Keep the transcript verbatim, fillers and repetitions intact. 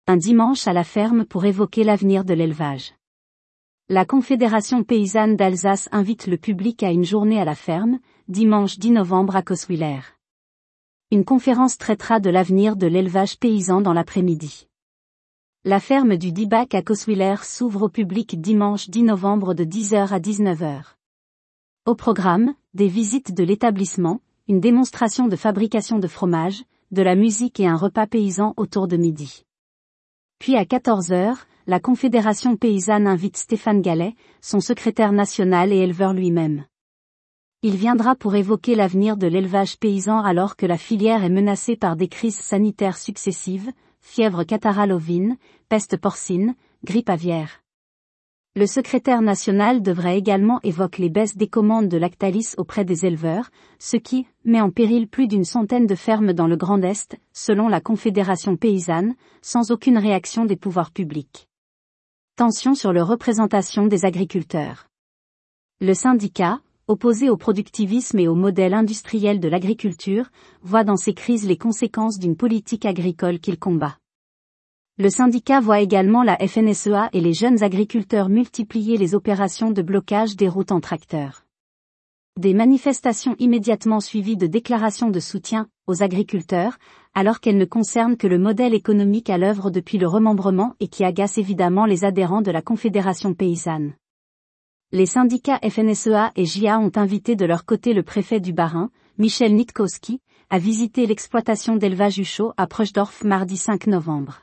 Un dimanche à la ferme pour évoquer l'avenir de l'élevage. La Confédération paysanne d'Alsace invite le public à une journée à la ferme, dimanche dix novembre à Coswiller. Une conférence traitera de l'avenir de l'élevage paysan dans l'après-midi. La ferme du Dieback à Coswiller s'ouvre au public dimanche dix novembre de dix heures à dix-neuf heures. Au programme, des visites de l'établissement, une démonstration de fabrication de fromage, de la musique et un repas paysan autour de midi. Puis à quatorze heures, la Confédération paysanne invite Stéphane Gallet, son secrétaire national et éleveur lui-même. Il viendra pour évoquer l'avenir de l'élevage paysan alors que la filière est menacée par des crises sanitaires successives, fièvre catarrhale ovine, peste porcine, grippe aviaire. Le secrétaire national devrait également évoquer les baisses des commandes de Lactalis auprès des éleveurs, ce qui met en péril plus d'une centaine de fermes dans le Grand Est, selon la Confédération paysanne, sans aucune réaction des pouvoirs publics. Tension sur la représentation des agriculteurs. Le syndicat, opposé au productivisme et au modèle industriel de l'agriculture, voit dans ces crises les conséquences d'une politique agricole qu'il combat. Le syndicat voit également la F N S E A et les jeunes agriculteurs multiplier les opérations de blocage des routes en tracteur. Des manifestations immédiatement suivies de déclarations de soutien aux agriculteurs, alors qu'elles ne concernent que le modèle économique à l'œuvre depuis le remembrement et qui agacent évidemment les adhérents de la Confédération paysanne. Les syndicats F N S E A et J A ont invité de leur côté le préfet du Bas-Rhin, Michel Nitkowski, à visiter l'exploitation d'élevage Huchot à Preusdorf mardi cinq novembre.